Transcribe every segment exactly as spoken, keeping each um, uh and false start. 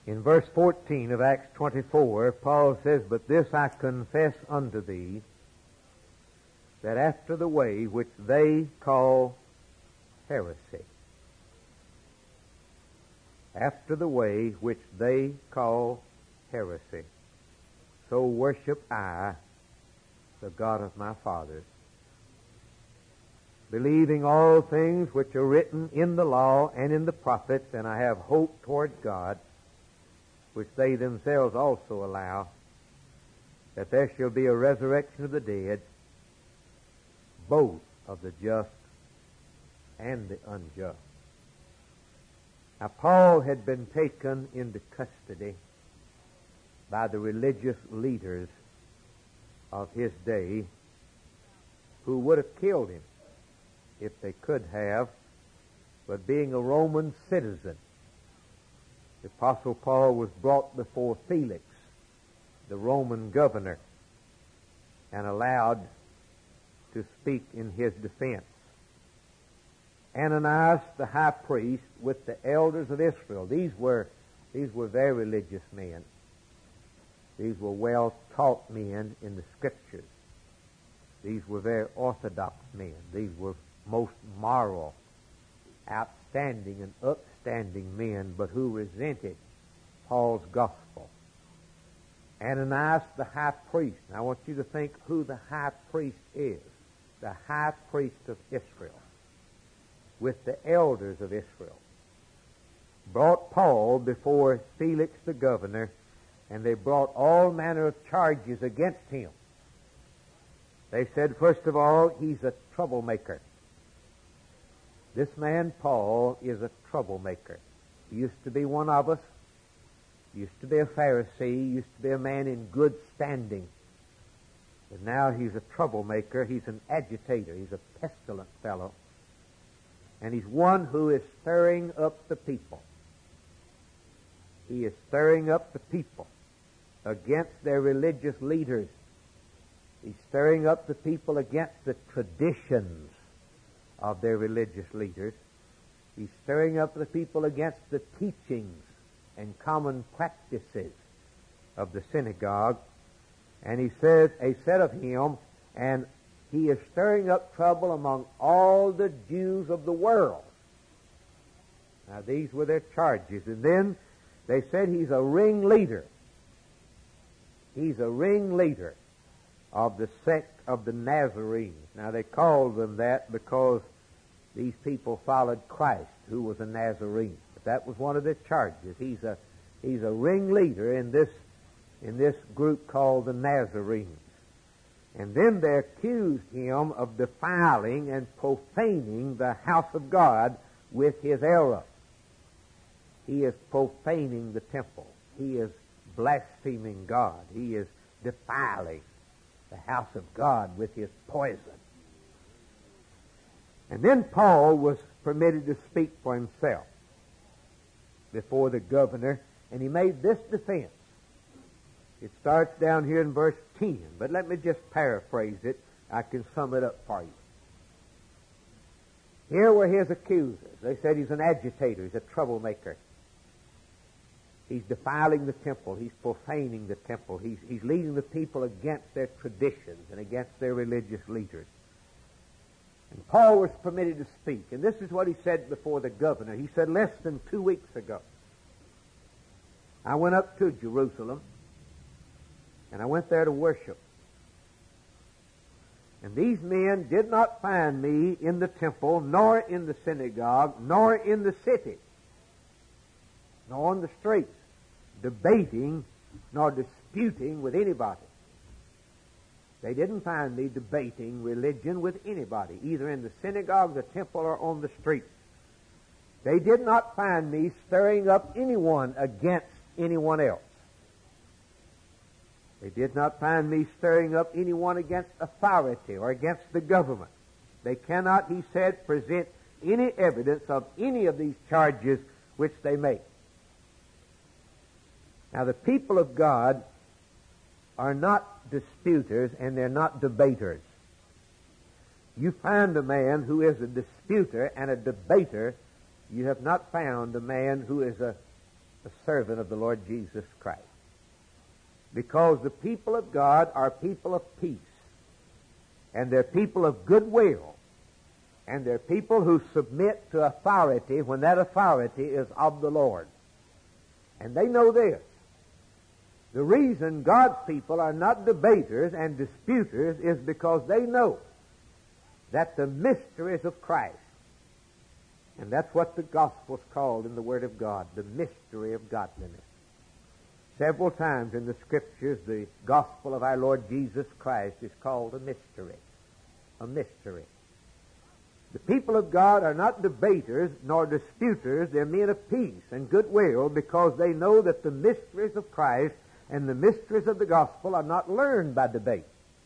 In verse fourteen of Acts twenty-four, Paul says, "But this I confess unto thee, that after the way which they call heresy, after the way which they call heresy, so worship I the God of my fathers, believing all things which are written in the law and in the prophets, and I have hope toward God, which they themselves also allow, that there shall be a resurrection of the dead, both of the just and the unjust." Now, Paul had been taken into custody by the religious leaders of his day, who would have killed him if they could have, but being a Roman citizen, the Apostle Paul was brought before Felix, the Roman governor, and allowed to speak in his defense. Ananias, the high priest, with the elders of Israel. These were, these were very religious men. These were well-taught men in the Scriptures. These were very orthodox men. These were most moral, outstanding and upstanding men, but who resented Paul's gospel. Ananias, the high priest. Now, I want you to think who the high priest is. The high priest of Israel, with the elders of Israel, brought Paul before Felix the governor, and they brought all manner of charges against him. They said, first of all, he's a troublemaker. This man, Paul, is a troublemaker. He used to be one of us. He used to be a Pharisee. He used to be a man in good standing. But now he's a troublemaker. He's an agitator. He's a pestilent fellow. And he's one who is stirring up the people. He is stirring up the people against their religious leaders. He's stirring up the people against the traditions of their religious leaders. He's stirring up the people against the teachings and common practices of the synagogue. And he says, he said of him, and he is stirring up trouble among all the Jews of the world. Now, these were their charges. And then they said he's a ringleader. He's a ringleader of the sect of the Nazarenes. Now, they called them that because these people followed Christ, who was a Nazarene. But that was one of their charges. He's a he's a ringleader in this in this group called the Nazarenes. And then they accused him of defiling and profaning the house of God with his error. He is profaning the temple. He is blaspheming God. He is defiling the house of God with his poison. And then Paul was permitted to speak for himself before the governor, and he made this defense. It starts down here in verse ten, but let me just paraphrase it. I can sum it up for you. Here were his accusers. They said he's an agitator, he's a troublemaker. He's defiling the temple. He's profaning the temple. He's, he's leading the people against their traditions and against their religious leaders. And Paul was permitted to speak. And this is what he said before the governor. He said, less than two weeks ago, I went up to Jerusalem, and I went there to worship. And these men did not find me in the temple, nor in the synagogue, nor in the city, nor on the streets, debating nor disputing with anybody. They didn't find me debating religion with anybody, either in the synagogue, the temple, or on the street. They did not find me stirring up anyone against anyone else. They did not find me stirring up anyone against authority or against the government. They cannot, he said, present any evidence of any of these charges which they make. Now, the people of God are not disputers and they're not debaters. You find a man who is a disputer and a debater, you have not found a man who is a a servant of the Lord Jesus Christ. Because the people of God are people of peace, and they're people of goodwill, and they're people who submit to authority when that authority is of the Lord. And they know this. The reason God's people are not debaters and disputers is because they know that the mysteries of Christ, and that's what the gospel's called in the Word of God, the mystery of godliness. Several times in the Scriptures, the gospel of our Lord Jesus Christ is called a mystery. A mystery. The people of God are not debaters nor disputers. They're men of peace and goodwill because they know that the mysteries of Christ and the mysteries of the gospel are not learned by debate.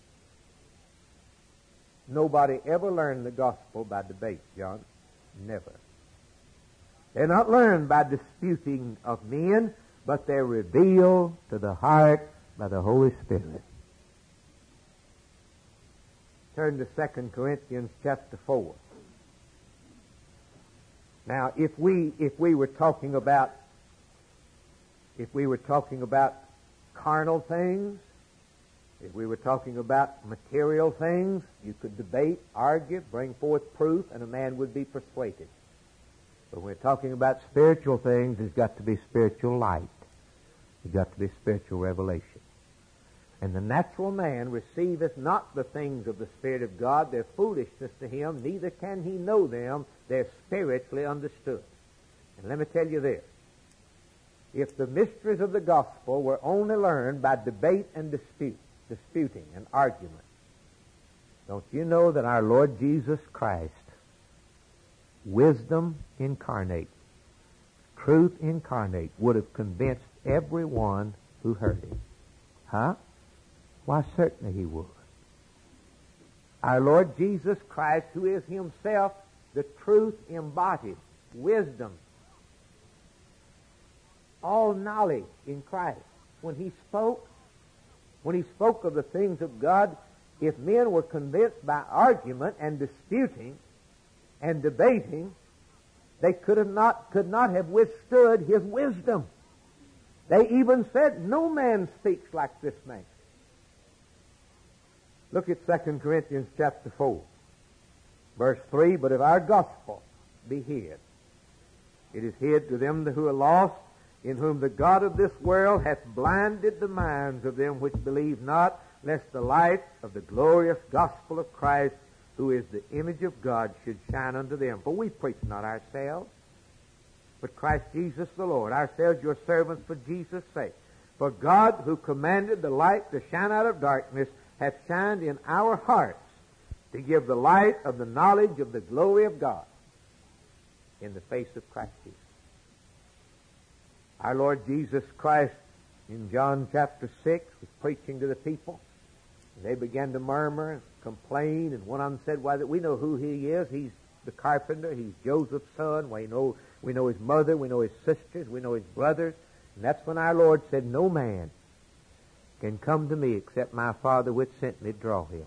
Nobody ever learned the gospel by debate, John. Never. They're not learned by disputing of men, but they're revealed to the heart by the Holy Spirit. Turn to Second Corinthians chapter four. Now, if we if we were talking about if we were talking about carnal things, if we were talking about material things, you could debate, argue, bring forth proof, and a man would be persuaded. But when we're talking about spiritual things, there's got to be spiritual light. There's got to be spiritual revelation. And the natural man receiveth not the things of the Spirit of God. They're foolishness to him, neither can he know them. They're spiritually understood. And let me tell you this. If the mysteries of the gospel were only learned by debate and dispute, disputing and argument, don't you know that our Lord Jesus Christ, wisdom incarnate, truth incarnate, would have convinced everyone who heard him? Huh? Why, certainly he would. Our Lord Jesus Christ, who is himself the truth embodied, wisdom, all knowledge in Christ. When he spoke, when he spoke of the things of God, if men were convinced by argument and disputing and debating, they could have not could not have withstood his wisdom. They even said, no man speaks like this man. Look at Second Corinthians chapter four, verse three. But if our gospel be hid, it is hid to them who are lost, in whom the God of this world hath blinded the minds of them which believe not, lest the light of the glorious gospel of Christ, who is the image of God, should shine unto them. For we preach not ourselves, but Christ Jesus the Lord, ourselves your servants for Jesus' sake. For God, who commanded the light to shine out of darkness, hath shined in our hearts to give the light of the knowledge of the glory of God in the face of Christ Jesus. Our Lord Jesus Christ, in John chapter six, was preaching to the people. They began to murmur and complain, and one of them said, why, that we know who he is. He's the carpenter. He's Joseph's son. We know, we know his mother. We know his sisters. We know his brothers. And that's when our Lord said, no man can come to me except my Father which sent me draw him.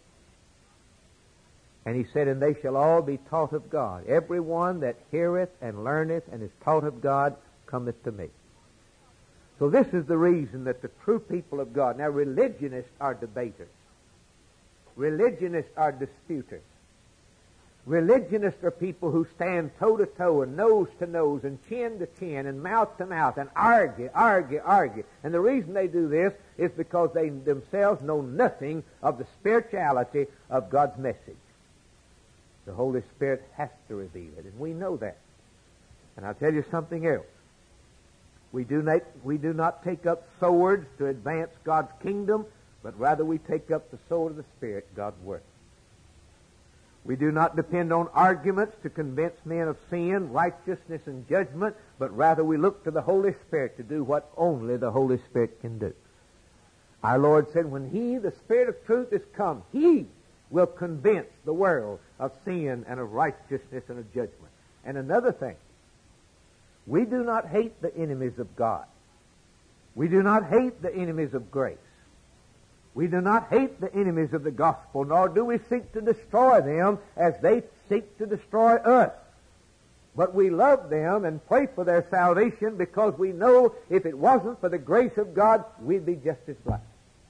And he said, and they shall all be taught of God. Every one that heareth and learneth and is taught of God cometh to me. So this is the reason that the true people of God, now religionists are debaters. Religionists are disputers. Religionists are people who stand toe to toe and nose to nose and chin to chin and mouth to mouth and argue, argue, argue. And the reason they do this is because they themselves know nothing of the spirituality of God's message. The Holy Spirit has to reveal it, and we know that. And I'll tell you something else. We do not, we do not take up swords to advance God's kingdom, but rather we take up the sword of the Spirit, God's Word. We do not depend on arguments to convince men of sin, righteousness, and judgment, but rather we look to the Holy Spirit to do what only the Holy Spirit can do. Our Lord said, when He, the Spirit of truth, is come, He will convince the world of sin and of righteousness and of judgment. And another thing, we do not hate the enemies of God. We do not hate the enemies of grace. We do not hate the enemies of the gospel, nor do we seek to destroy them as they seek to destroy us. But we love them and pray for their salvation because we know if it wasn't for the grace of God, we'd be just as blessed.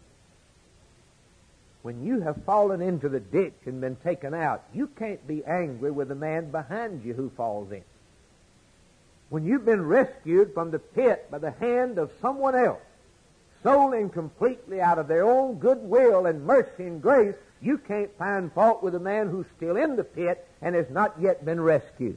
When you have fallen into the ditch and been taken out, you can't be angry with the man behind you who falls in. When you've been rescued from the pit by the hand of someone else, solely and completely out of their own goodwill and mercy and grace, you can't find fault with a man who's still in the pit and has not yet been rescued.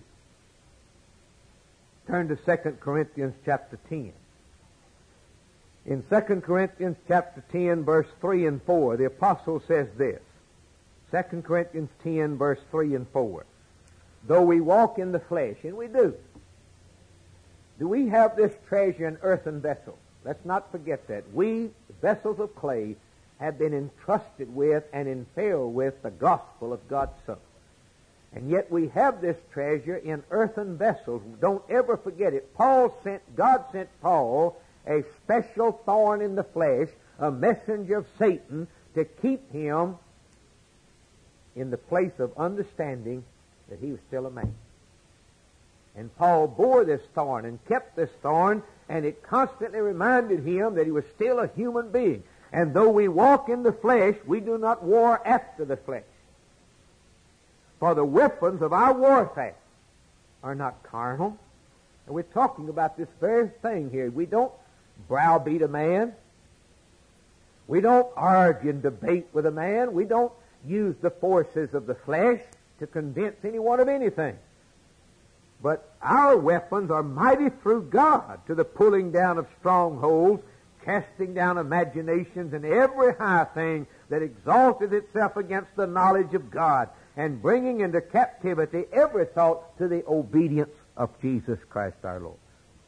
Turn to Second Corinthians chapter ten. In Second Corinthians chapter ten, verse three and four, the apostle says this. Second Corinthians ten, verse three and four. Though we walk in the flesh, and we do, do we have this treasure in earthen vessels? Let's not forget that. We, vessels of clay, have been entrusted with and infilled with the gospel of God's Son. And yet we have this treasure in earthen vessels. Don't ever forget it. Paul sent, God sent Paul a special thorn in the flesh, a messenger of Satan, to keep him in the place of understanding that he was still a man. And Paul bore this thorn and kept this thorn, and it constantly reminded him that he was still a human being. And though we walk in the flesh, we do not war after the flesh. For the weapons of our warfare are not carnal. And we're talking about this very thing here. We don't browbeat a man. We don't argue and debate with a man. We don't use the forces of the flesh to convince anyone of anything. But our weapons are mighty through God to the pulling down of strongholds, casting down imaginations and every high thing that exalteth itself against the knowledge of God, and bringing into captivity every thought to the obedience of Jesus Christ our Lord.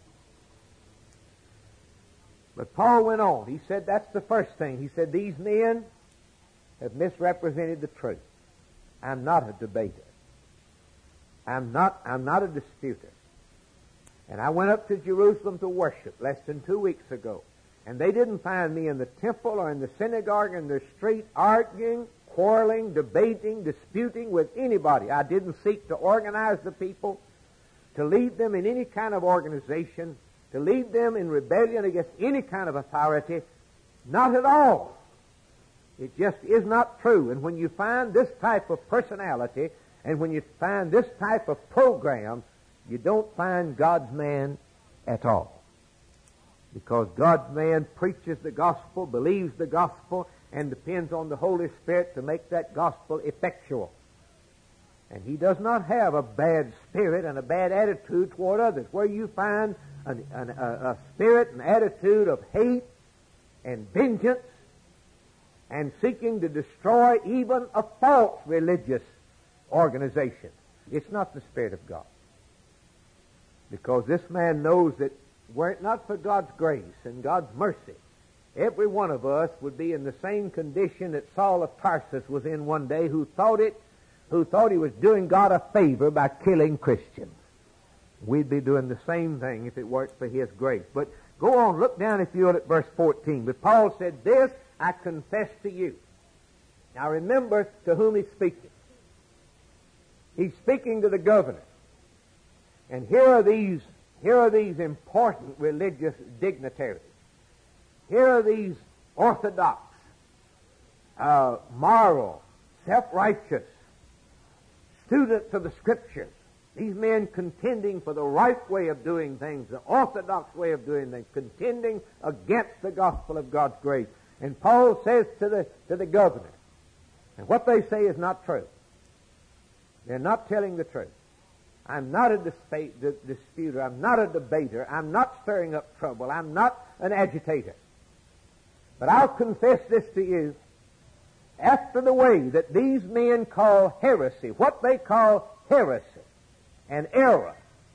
But Paul went on. He said that's the first thing. He said these men have misrepresented the truth. I'm not a debater. I'm not, I'm not a disputer. And I went up to Jerusalem to worship less than two weeks ago. And they didn't find me in the temple or in the synagogue or in the street arguing, quarreling, debating, disputing with anybody. I didn't seek to organize the people, to lead them in any kind of organization, to lead them in rebellion against any kind of authority. Not at all. It just is not true. And when you find this type of personality, and when you find this type of program, you don't find God's man at all. Because God's man preaches the gospel, believes the gospel, and depends on the Holy Spirit to make that gospel effectual. And he does not have a bad spirit and a bad attitude toward others. Where you find an, an, a, a spirit and attitude of hate and vengeance and seeking to destroy even a false religious organization, it's not the Spirit of God. Because this man knows that were it not for God's grace and God's mercy, every one of us would be in the same condition that Saul of Tarsus was in one day, who thought it, who thought he was doing God a favor by killing Christians. We'd be doing the same thing if it weren't for his grace. But go on, look down if you will at verse fourteen. But Paul said, "This I confess to you." Now remember to whom he's speaking. He's speaking to the governor. And here are these Here are these important religious dignitaries. Here are these orthodox, uh, moral, self-righteous students of the Scriptures. These men contending for the right way of doing things, the orthodox way of doing things, contending against the gospel of God's grace. And Paul says to the, to the governor, and what they say is not true. They're not telling the truth. I'm not a disputer. I'm not a debater. I'm not stirring up trouble. I'm not an agitator. But I'll confess this to you. After the way that these men call heresy, what they call heresy and error,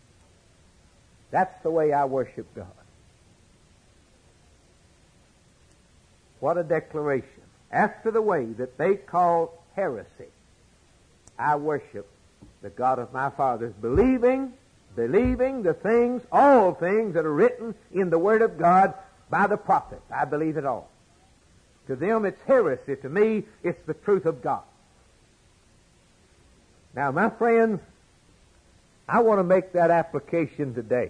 that's the way I worship God. What a declaration. After the way that they call heresy, I worship the God of my fathers, believing, believing the things, all things that are written in the Word of God by the prophets. I believe it all. To them it's heresy. To me, it's the truth of God. Now, my friends, I want to make that application today.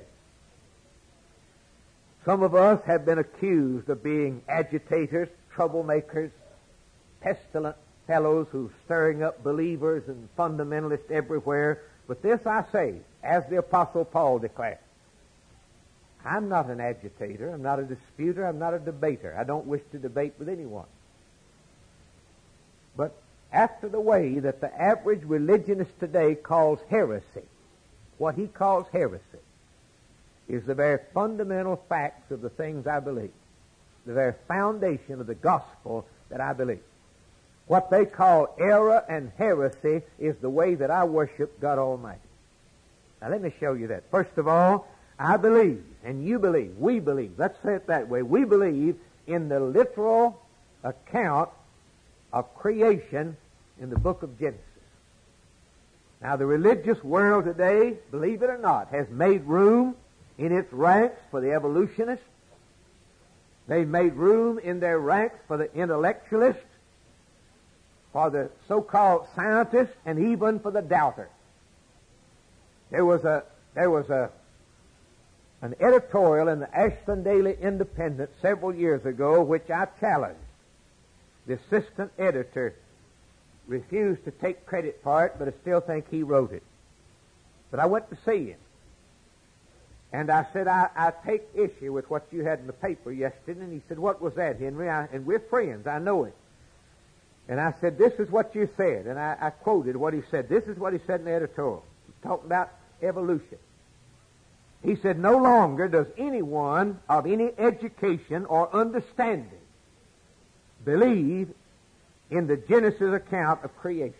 Some of us have been accused of being agitators, troublemakers, pestilent fellows who are stirring up believers and fundamentalists everywhere. But this I say, as the Apostle Paul declared, I'm not an agitator, I'm not a disputer, I'm not a debater. I don't wish to debate with anyone. But after the way that the average religionist today calls heresy, what he calls heresy is the very fundamental facts of the things I believe, the very foundation of the gospel that I believe. What they call error and heresy is the way that I worship God Almighty. Now let me show you that. First of all, I believe, and you believe, we believe, let's say it that way, we believe in the literal account of creation in the book of Genesis. Now the religious world today, believe it or not, has made room in its ranks for the evolutionists. They've made room in their ranks for the intellectualists, for the so-called scientists, and even for the doubters. There was a there was a an editorial in the Ashland Daily Independent several years ago which I challenged. The assistant editor refused to take credit for it, but I still think he wrote it. But I went to see him. And I said, I, I take issue with what you had in the paper yesterday. And he said, what was that, Henry? I, and we're friends. I know it. And I said, this is what you said. And I, I quoted what he said. This is what he said in the editorial. He's talking about evolution. He said, no longer does anyone of any education or understanding believe in the Genesis account of creation.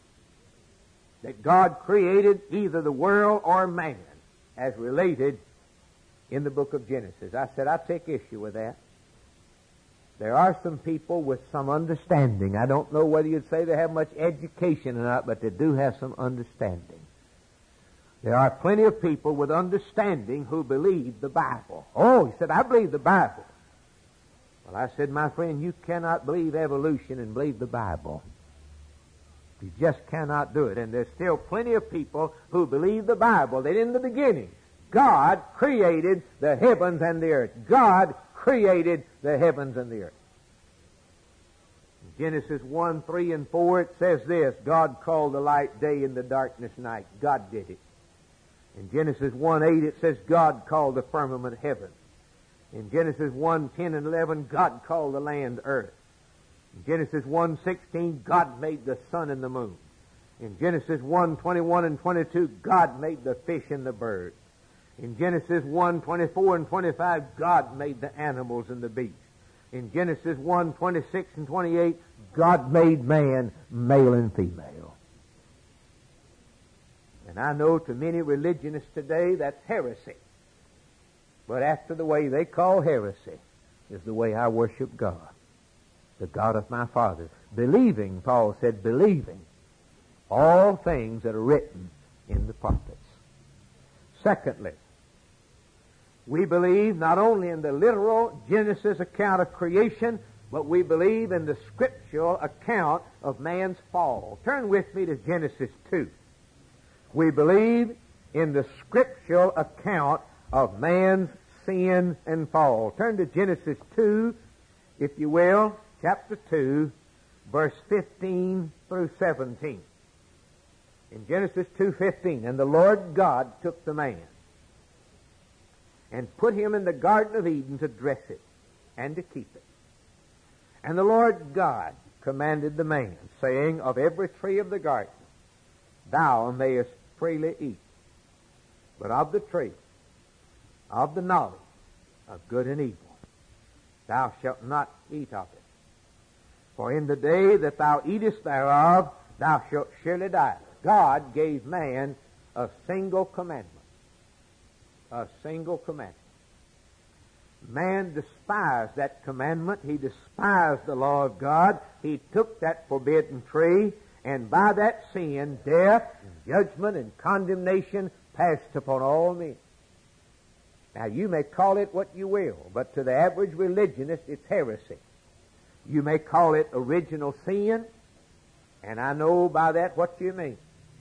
That God created either the world or man as related in the book of Genesis. I said, I take issue with that. There are some people with some understanding. I don't know whether you'd say they have much education or not, but they do have some understanding. There are plenty of people with understanding who believe the Bible. Oh, he said, I believe the Bible. Well, I said, my friend, you cannot believe evolution and believe the Bible. You just cannot do it. And there's still plenty of people who believe the Bible, that in the beginning, God created the heavens and the earth. God created the heavens and the earth. In Genesis one, three, and four, it says this, God called the light day and the darkness night. God did it. In Genesis one, eight, it says God called the firmament heaven. In Genesis one, ten, and eleven, God called the land earth. In Genesis one, sixteen, God made the sun and the moon. In Genesis one, twenty-one and twenty-two, God made the fish and the birds. In Genesis one, twenty-four and twenty-five, God made the animals and the beasts. In Genesis one, twenty-six and twenty-eight, God made man, male and female. And I know to many religionists today that's heresy. But after the way they call heresy is the way I worship God, the God of my fathers. Believing, Paul said, believing all things that are written in the prophets. Secondly, we believe not only in the literal Genesis account of creation, but we believe in the scriptural account of man's fall. Turn with me to Genesis two. We believe in the scriptural account of man's sin and fall. Turn to Genesis two, if you will, chapter two, verse fifteen through seventeen. In Genesis two fifteen, and the Lord God took the man and put him in the Garden of Eden to dress it and to keep it. And the Lord God commanded the man, saying, of every tree of the garden thou mayest freely eat, but of the tree of the knowledge of good and evil thou shalt not eat of it. For in the day that thou eatest thereof, thou shalt surely die. God gave man a single commandment. A single commandment. Man despised that commandment. He despised the law of God. He took that forbidden tree, and by that sin, death, and judgment, and condemnation passed upon all men. Now, you may call it what you will, but to the average religionist, it's heresy. You may call it original sin, and I know by that what you mean.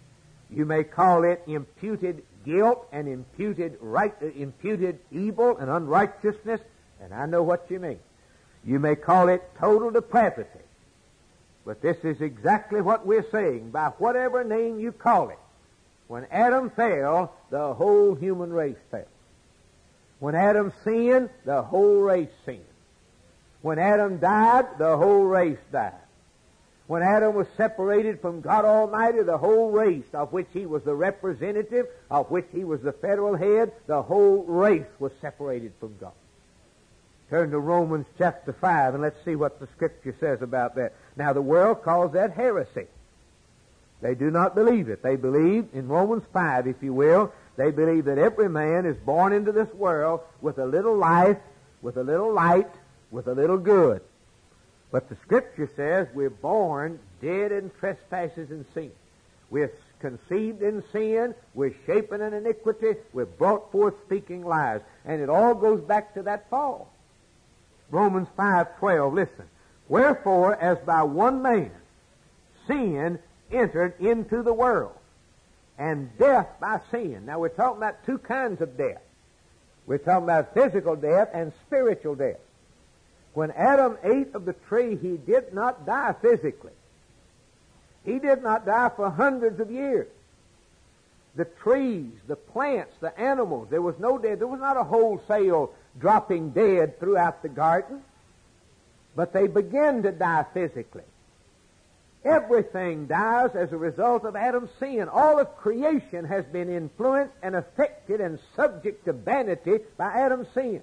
You may call it imputed guilt and imputed right, uh, imputed evil and unrighteousness, and I know what you mean. You may call it total depravity. But this is exactly what we're saying. By whatever name you call it, when Adam fell, the whole human race fell. When Adam sinned, the whole race sinned. When Adam died, the whole race died. When Adam was separated from God Almighty, the whole race, of which he was the representative, of which he was the federal head, the whole race was separated from God. Turn to Romans chapter five and let's see what the Scripture says about that. Now the world calls that heresy. They do not believe it. They believe, in Romans five, if you will, they believe that every man is born into this world with a little life, with a little light, with a little good. But the Scripture says we're born dead in trespasses and sin. We're conceived in sin, we're shapen in iniquity, we're brought forth speaking lies. And it all goes back to that fall. Romans five twelve, listen. Wherefore, as by one man sin entered into the world, and death by sin. Now we're talking about two kinds of death. We're talking about physical death and spiritual death. When Adam ate of the tree, he did not die physically. He did not die for hundreds of years. The trees, the plants, the animals, there was no death. There was not a wholesale dropping dead throughout the garden, but they began to die physically. Everything dies as a result of Adam's sin. All of creation has been influenced and affected and subject to vanity by Adam's sin.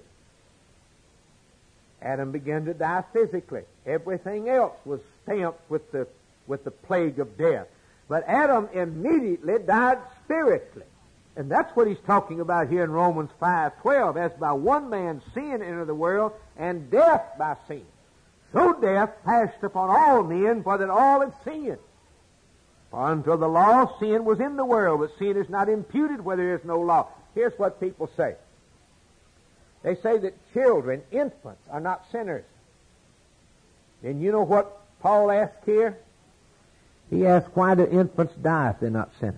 Adam began to die physically. Everything else was stamped with the, with the plague of death. But Adam immediately died spiritually. And that's what he's talking about here in Romans five twelve. As by one man sin entered the world, and death by sin. So death passed upon all men, for that all had sinned. For until the law, sin was in the world, but sin is not imputed where there is no law. Here's what people say. They say that children, infants, are not sinners. And you know what Paul asked here? He asked, why do infants die if they're not sinners?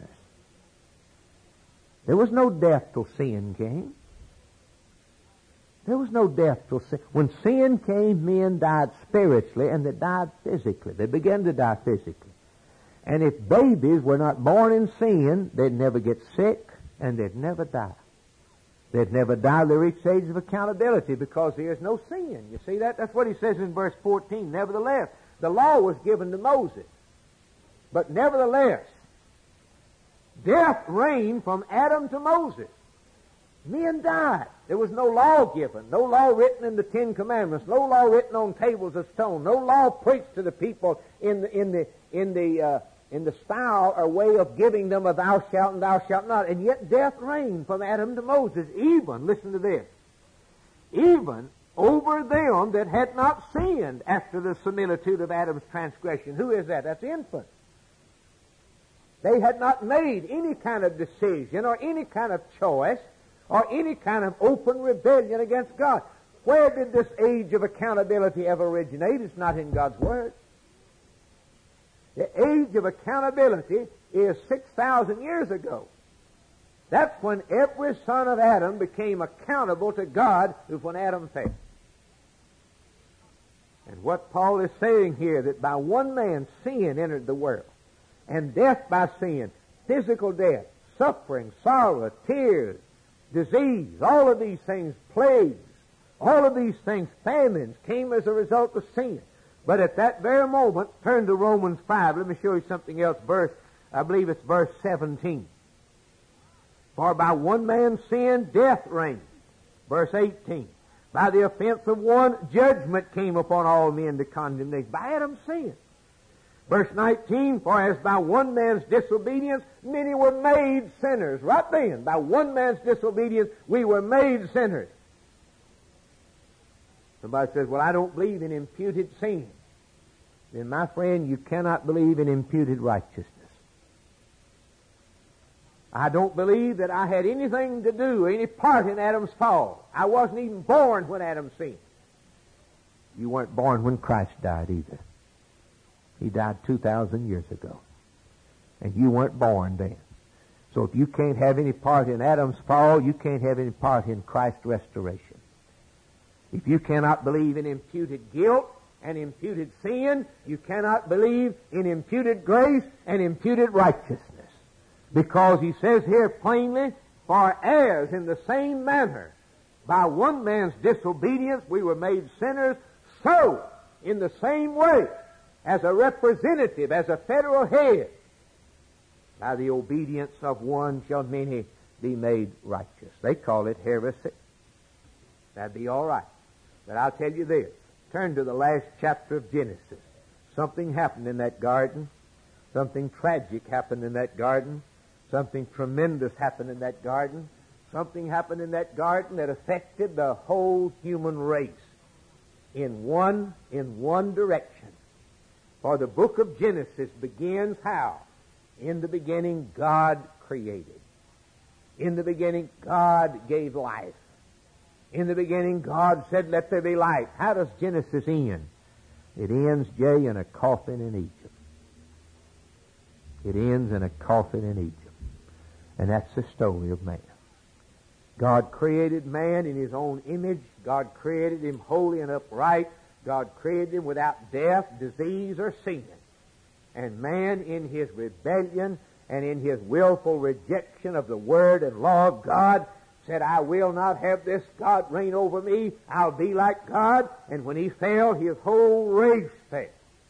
There was no death till sin came. There was no death till sin. When sin came, men died spiritually, and they died physically. They began to die physically. And if babies were not born in sin, they'd never get sick, and they'd never die. They'd never die till they reach the age of accountability, because there's no sin. You see that? That's what he says in verse fourteen. Nevertheless, the law was given to Moses. But nevertheless, death reigned from Adam to Moses. Men died. There was no law given, no law written in the Ten Commandments, no law written on tables of stone, no law preached to the people in the in the in the uh, in the style or way of giving them a thou shalt and thou shalt not. And yet death reigned from Adam to Moses, even, listen to this, even over them that had not sinned after the similitude of Adam's transgression. Who is that? That's infants. They had not made any kind of decision or any kind of choice or any kind of open rebellion against God. Where did this age of accountability ever originate? It's not in God's Word. The age of accountability is six thousand years ago. That's when every son of Adam became accountable to God, is when Adam fell. And what Paul is saying here, that by one man sin entered the world, and death by sin, physical death, suffering, sorrow, tears, disease, all of these things, plagues, all of these things, famines, came as a result of sin. But at that very moment, turn to Romans five. Let me show you something else. Verse, I believe it's verse seventeen. For by one man's sin, death reigned. Verse eighteen. By the offense of one, judgment came upon all men to condemnation. By Adam's sin. Verse nineteen, for as by one man's disobedience, many were made sinners. Right then, by one man's disobedience, we were made sinners. Somebody says, well, I don't believe in imputed sin. Then, my friend, you cannot believe in imputed righteousness. I don't believe that I had anything to do, any part in Adam's fall. I wasn't even born when Adam sinned. You weren't born when Christ died either. He died two thousand years ago. And you weren't born then. So if you can't have any part in Adam's fall, you can't have any part in Christ's restoration. If you cannot believe in imputed guilt and imputed sin, you cannot believe in imputed grace and imputed righteousness. Because he says here plainly, for as in the same manner by one man's disobedience we were made sinners, so in the same way as a representative, as a federal head, by the obedience of one shall many be made righteous. They call it heresy. That'd be all right. But I'll tell you this. Turn to the last chapter of Genesis. Something happened in that garden. Something tragic happened in that garden. Something tremendous happened in that garden. Something happened in that garden that affected the whole human race in one, in one direction. For the book of Genesis begins how? In the beginning, God created. In the beginning, God gave life. In the beginning, God said, let there be light. How does Genesis end? It ends, Jay, in a coffin in Egypt. It ends in a coffin in Egypt. And that's the story of man. God created man in his own image. God created him holy and upright. God created him without death, disease, or sin. And man, in his rebellion and in his willful rejection of the word and law of God, said, I will not have this God reign over me. I'll be like God. And when he fell, his whole race fell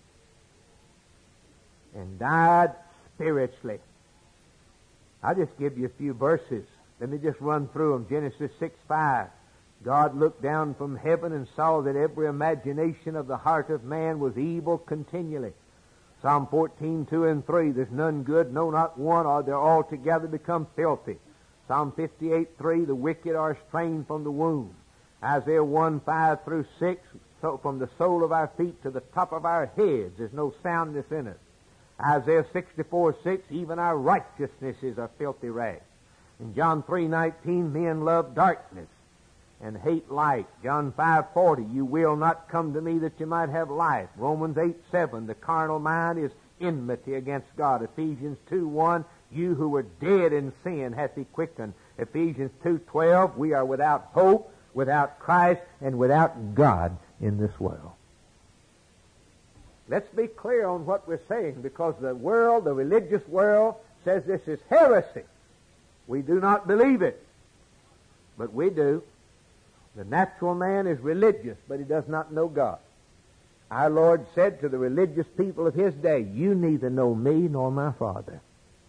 and died spiritually. I'll just give you a few verses. Let me just run through them. Genesis six five. God looked down from heaven and saw that every imagination of the heart of man was evil continually. Psalm fourteen two and three. There's none good, no, not one, or they're altogether become filthy. Psalm fifty-eight three. The wicked are estranged from the womb. Isaiah one five through six. So from the sole of our feet to the top of our heads, there's no soundness in us. Isaiah sixty-four six. Even our righteousness is a filthy rag. In John three nineteen, men love darkness and hate light. John five forty, you will not come to me that you might have life. Romans eight seven, the carnal mind is enmity against God. Ephesians two one, you who were dead in sin hath he quickened. Ephesians two twelve, we are without hope, without Christ, and without God in this world. Let's be clear on what we're saying, because the world, the religious world, says this is heresy. We do not believe it, but we do. The natural man is religious, but he does not know God. Our Lord said to the religious people of his day, you neither know me nor my Father.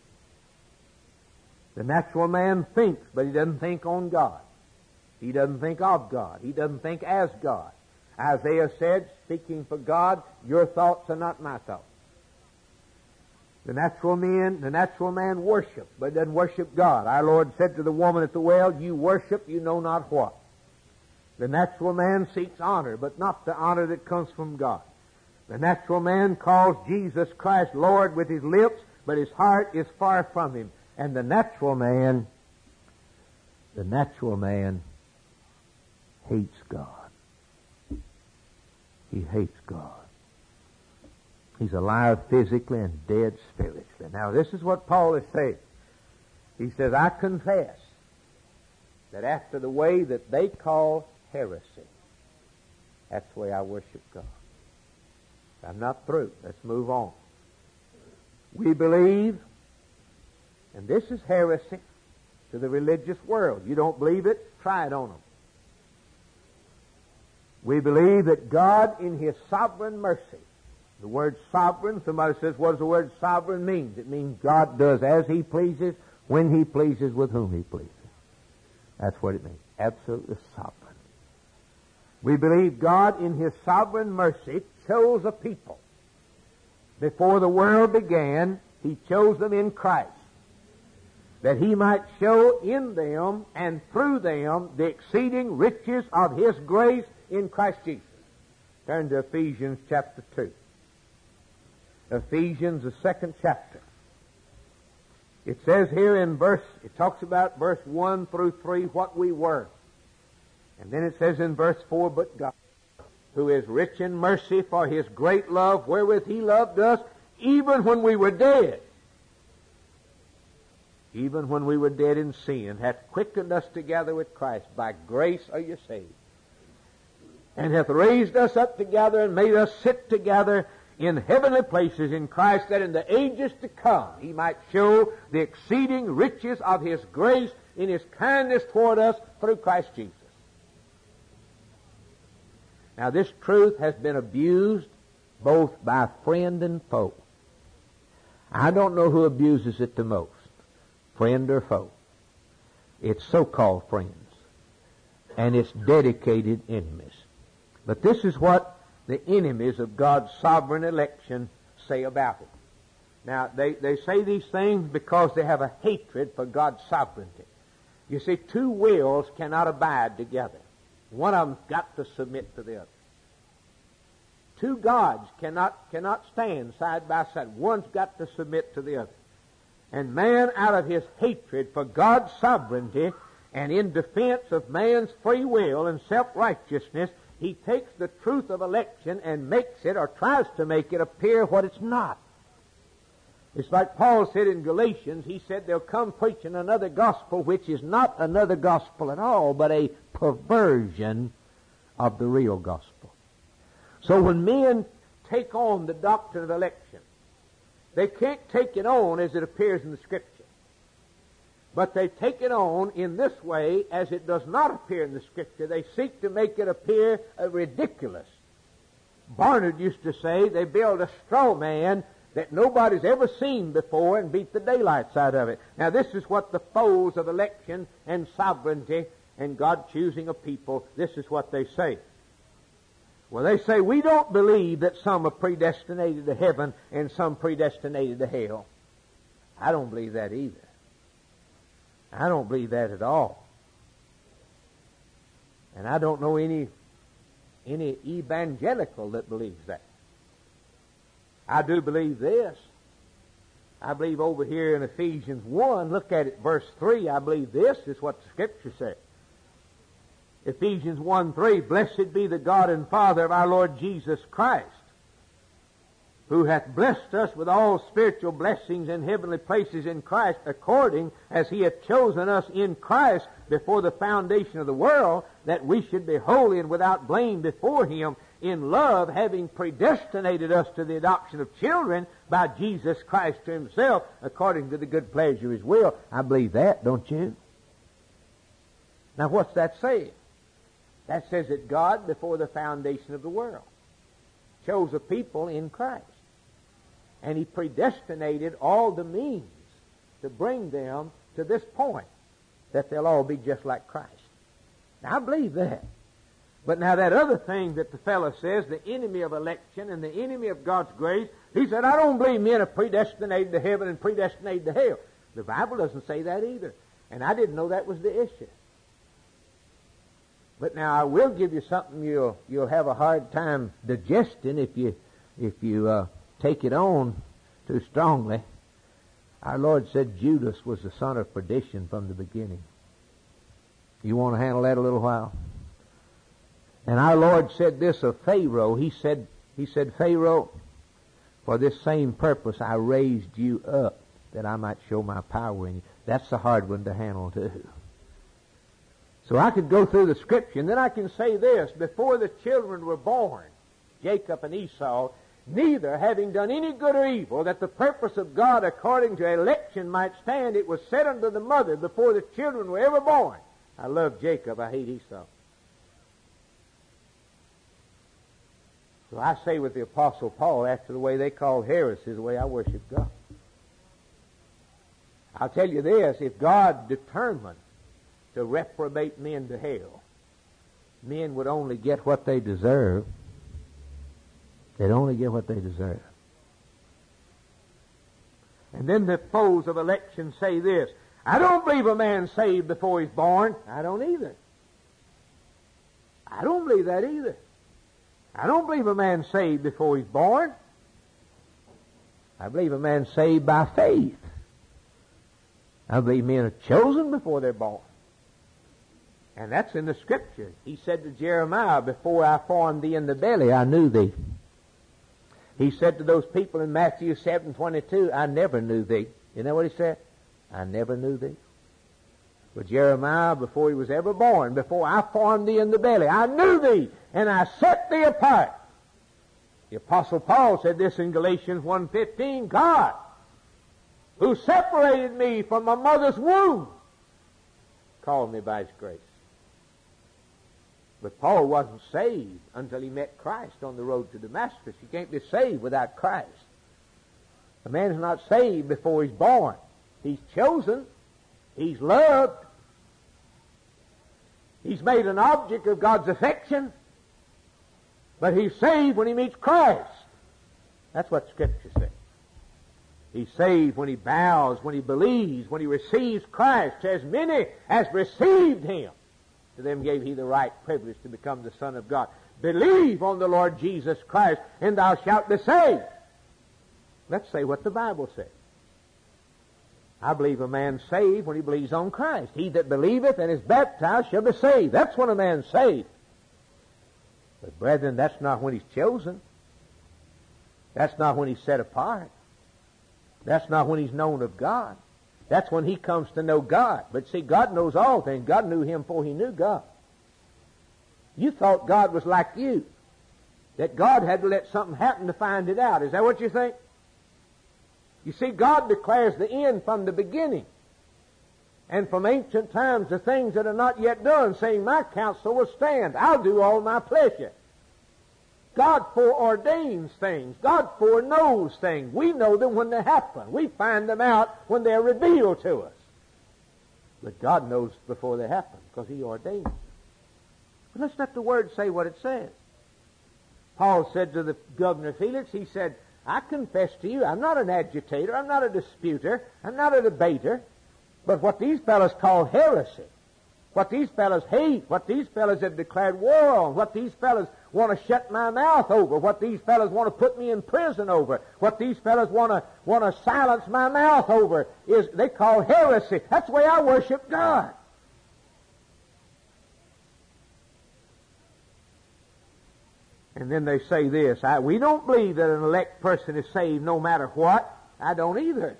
The natural man thinks, but he doesn't think on God. He doesn't think of God. He doesn't think as God. Isaiah said, speaking for God, your thoughts are not my thoughts. The natural man, the natural man worships, but doesn't worship God. Our Lord said to the woman at the well, you worship, you know not what. The natural man seeks honor, but not the honor that comes from God. The natural man calls Jesus Christ Lord with his lips, but his heart is far from him. And the natural man, the natural man hates God. He hates God. He's alive physically and dead spiritually. Now, this is what Paul is saying. He says, I confess that after the way that they call heresy, that's the way I worship God. I'm not through. Let's move on. We believe, and this is heresy to the religious world. You don't believe it? Try it on them. We believe that God, in his sovereign mercy, the word sovereign, somebody says, what does the word sovereign mean? It means God does as he pleases, when he pleases, with whom he pleases. That's what it means. Absolutely sovereign. We believe God, in his sovereign mercy, chose a people. Before the world began, he chose them in Christ, that he might show in them and through them the exceeding riches of his grace in Christ Jesus. Turn to Ephesians chapter two. Ephesians, the second chapter. It says here in verse, it talks about verse one through three, what we were. And then it says in verse four, but God, who is rich in mercy for his great love, wherewith he loved us, even when we were dead. even when we were dead in sin, hath quickened us together with Christ. By grace are you saved. And hath raised us up together and made us sit together in heavenly places in Christ, that in the ages to come he might show the exceeding riches of his grace in his kindness toward us through Christ Jesus. Now this truth has been abused both by friend and foe. I don't know who abuses it the most, friend or foe. It's so-called friends, and it's dedicated enemies. But this is what the enemies of God's sovereign election say about it. Now, they, they say these things because they have a hatred for God's sovereignty. You see, two wills cannot abide together. One of them's got to submit to the other. Two gods cannot, cannot stand side by side. One's got to submit to the other. And man, out of his hatred for God's sovereignty and in defense of man's free will and self-righteousness, he takes the truth of election and makes it, or tries to make it, appear what it's not. It's like Paul said in Galatians. He said they'll come preaching another gospel which is not another gospel at all, but a perversion of the real gospel. So when men take on the doctrine of election, they can't take it on as it appears in the Scripture. But they take it on in this way as it does not appear in the Scripture. They seek to make it appear uh, ridiculous. Barnard used to say they build a straw man that nobody's ever seen before and beat the daylights out of it. Now this is what the foes of election and sovereignty and God choosing a people, this is what they say. Well, they say, we don't believe that some are predestinated to heaven and some predestinated to hell. I don't believe that either. I don't believe that at all. And I don't know any any evangelical that believes that. I do believe this. I believe over here in Ephesians one, look at it, verse three, I believe this is what the Scripture says. Ephesians one three, blessed be the God and Father of our Lord Jesus Christ, who hath blessed us with all spiritual blessings in heavenly places in Christ, according as he hath chosen us in Christ before the foundation of the world, that we should be holy and without blame before him, in love, having predestinated us to the adoption of children by Jesus Christ to himself, according to the good pleasure of his will. I believe that, don't you? Now what's that saying? That says that God, before the foundation of the world, chose a people in Christ. And he predestinated all the means to bring them to this point, that they'll all be just like Christ. Now, I believe that. But now that other thing that the fellow says, the enemy of election and the enemy of God's grace, he said, I don't believe men are predestinated to heaven and predestinated to hell. The Bible doesn't say that either. And I didn't know that was the issue. But now I will give you something you'll you'll have a hard time digesting if you if you uh, take it on too strongly. Our Lord said Judas was the son of perdition from the beginning. You want to handle that a little while? And our Lord said this of Pharaoh. He said, He said, Pharaoh, for this same purpose I raised you up, that I might show my power in you. That's the hard one to handle too. So I could go through the Scripture, and then I can say this. Before the children were born, Jacob and Esau, neither having done any good or evil, that the purpose of God according to election might stand, it was said unto the mother before the children were ever born, I love Jacob, I hate Esau. So I say with the Apostle Paul, after the way they call heresy, the way I worship God. I'll tell you this, if God determined to reprobate men to hell, men would only get what they deserve. They'd only get what they deserve. And then the foes of election say this, I don't believe a man's saved before he's born. I don't either. I don't believe that either. I don't believe a man's saved before he's born. I believe a man's saved by faith. I believe men are chosen before they're born. And that's in the Scripture. He said to Jeremiah, before I formed thee in the belly, I knew thee. He said to those people in Matthew seven twenty-two, I never knew thee. You know what he said? I never knew thee. But Jeremiah, before he was ever born, before I formed thee in the belly, I knew thee, and I set thee apart. The Apostle Paul said this in Galatians one fifteen, God, who separated me from my mother's womb, called me by his grace. But Paul wasn't saved until he met Christ on the road to Damascus. You can't be saved without Christ. A man's not saved before he's born. He's chosen. He's loved. He's made an object of God's affection. But he's saved when he meets Christ. That's what Scripture says. He's saved when he bows, when he believes, when he receives Christ. As many as received him, to them gave he the right privilege to become the Son of God. Believe on the Lord Jesus Christ, and thou shalt be saved. Let's say what the Bible says. I believe a man's saved when he believes on Christ. He that believeth and is baptized shall be saved. That's when a man's saved. But brethren, that's not when he's chosen. That's not when he's set apart. That's not when he's known of God. That's when he comes to know God. But see, God knows all things. God knew him before he knew God. You thought God was like you, that God had to let something happen to find it out. Is that what you think? You see, God declares the end from the beginning. And from ancient times the things that are not yet done, saying, my counsel will stand. I'll do all my pleasure. God foreordains things. God foreknows things. We know them when they happen. We find them out when they're revealed to us. But God knows before they happen because he ordains them. But let's let the Word say what it says. Paul said to the governor Felix, he said, I confess to you, I'm not an agitator, I'm not a disputer, I'm not a debater, but what these fellows call heresy, what these fellows hate, what these fellows have declared war on, what these fellows want to shut my mouth over, what these fellows want to put me in prison over, what these fellows want to want to silence my mouth over, is they call heresy. That's the way I worship God. And then they say this, I, we don't believe that an elect person is saved no matter what. I don't either.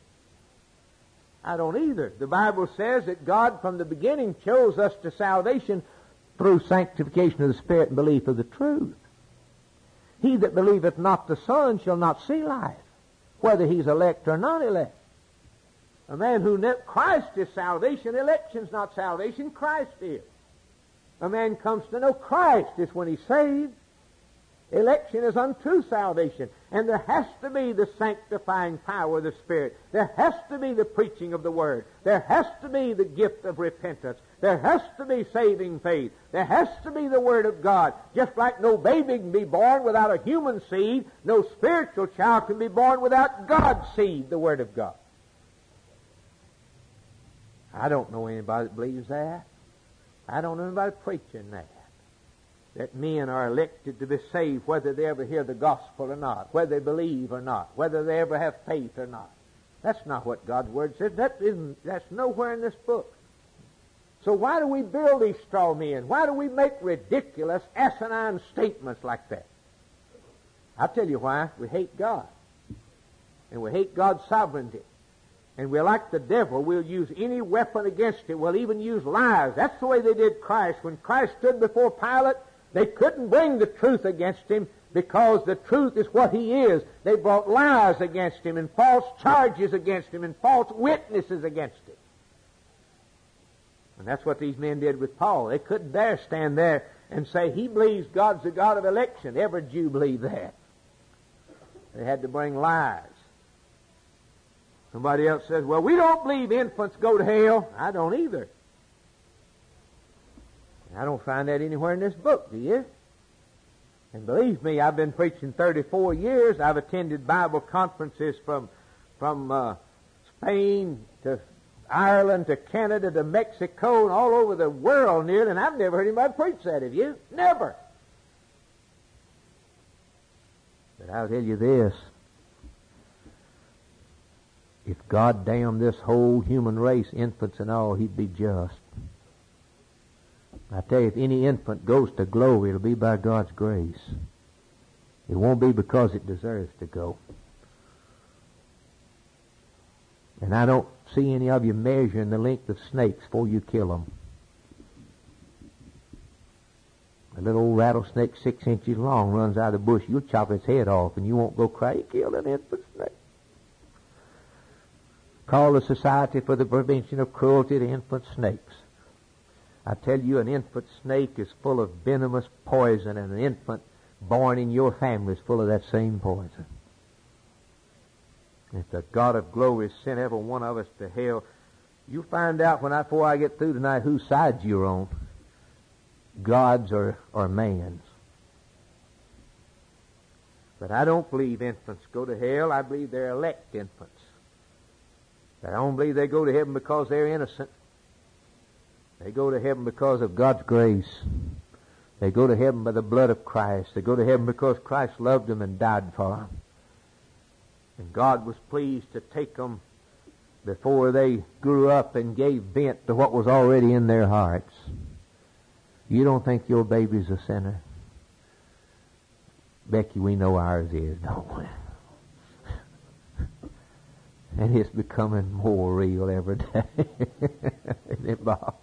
I don't either. The Bible says that God from the beginning chose us to salvation through sanctification of the Spirit and belief of the truth. He that believeth not the Son shall not see life, whether he's elect or not elect. A man who ne- Christ is salvation. Election's not salvation. Christ is. A man comes to know Christ is when he's saved. Election is unto salvation. And there has to be the sanctifying power of the Spirit. There has to be the preaching of the Word. There has to be the gift of repentance. There has to be saving faith. There has to be the Word of God. Just like no baby can be born without a human seed, no spiritual child can be born without God's seed, the Word of God. I don't know anybody that believes that. I don't know anybody preaching that. That men are elected to be saved whether they ever hear the gospel or not, whether they believe or not, whether they ever have faith or not. That's not what God's Word says. That isn't, that's nowhere in this book. So why do we build these straw men? Why do we make ridiculous, asinine statements like that? I'll tell you why. We hate God. And we hate God's sovereignty. And we're like the devil. We'll use any weapon against it. We'll even use lies. That's the way they did Christ. When Christ stood before Pilate, they couldn't bring the truth against him because the truth is what he is. They brought lies against him and false charges against him and false witnesses against him. And that's what these men did with Paul. They couldn't dare stand there and say, he believes God's the God of election. Every Jew believed that. They had to bring lies. Somebody else says, well, we don't believe infants go to hell. I don't either. I don't find that anywhere in this book, do you? And believe me, I've been preaching thirty-four years. I've attended Bible conferences from from uh, Spain to Ireland to Canada to Mexico and all over the world nearly, and I've never heard anybody preach that, have you? Never. But I'll tell you this. If God damned this whole human race, infants and all, he'd be just. I tell you, if any infant goes to glory, it'll be by God's grace. It won't be because it deserves to go. And I don't see any of you measuring the length of snakes before you kill them. A little old rattlesnake six inches long runs out of the bush. You'll chop its head off and you won't go cry, you killed an infant snake. Call the Society for the Prevention of Cruelty to Infant Snakes. I tell you, an infant snake is full of venomous poison, and an infant born in your family is full of that same poison. If the God of glory sent every one of us to hell, you find out when I, before I get through tonight whose side you're on. God's or, or man's. But I don't believe infants go to hell. I believe they're elect infants. But I don't believe they go to heaven because they're innocent. They go to heaven because of God's grace. They go to heaven by the blood of Christ. They go to heaven because Christ loved them and died for them. And God was pleased to take them before they grew up and gave vent to what was already in their hearts. You don't think your baby's a sinner? Becky, we know ours is, don't we? And it's becoming more real every day. Isn't it, Bob?